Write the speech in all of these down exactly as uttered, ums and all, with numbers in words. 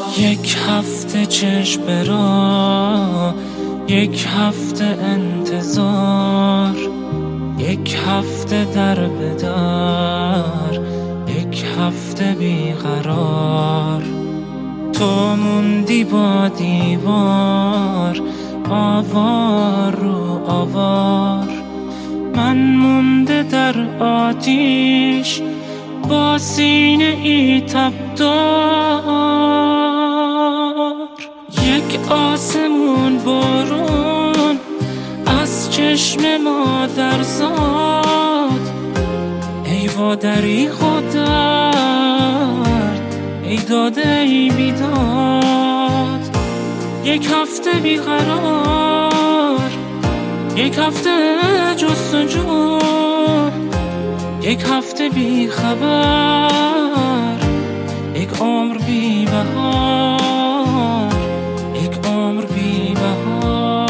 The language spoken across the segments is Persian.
یک هفته چشم را، یک هفته انتظار، یک هفته در بدر، یک هفته بیقرار. تو موندی با دیوار، آوار رو آوار. من مونده در آتیش با سینه ای تبدار. یک آسمون بارون از چشم مادر زاد. ای وادری خودت، ای داده ای بیداد. یک هفته بیقرار، یک هفته جستجو، یک هفته بی خبر، یک عمر بی بهار، یک عمر بی بهار.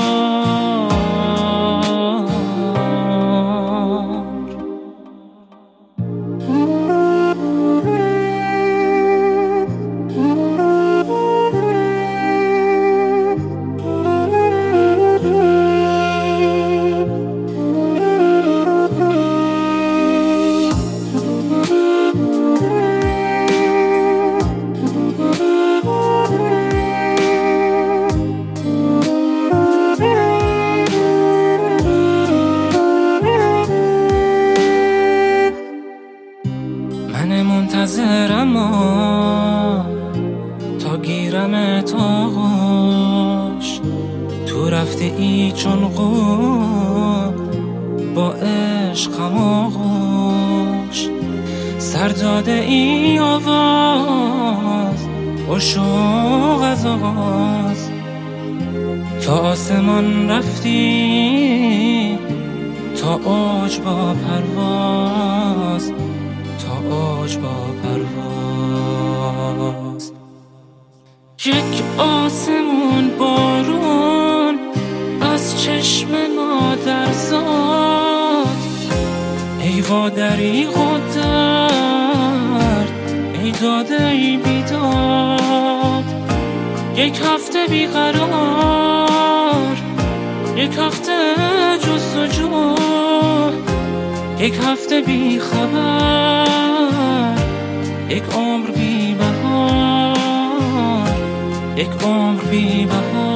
من منتظرم تا گیرم تا غوش. تو رفته ای چون قول با عشقم آغوش. سر داده ای آواز عشوق از آغاز. تا آسمان رفتی، تا اوج با پرواز، تا اوج با پرواز. یک آسمون بارون از چشم مادر زاد. ای وادری قدرت، ای داده ای بیداد. یک هفته بیقرار، یک هفته جستجو، یک هفته بی خبر، یک عمر بی بهار، یک عمر بی بهار.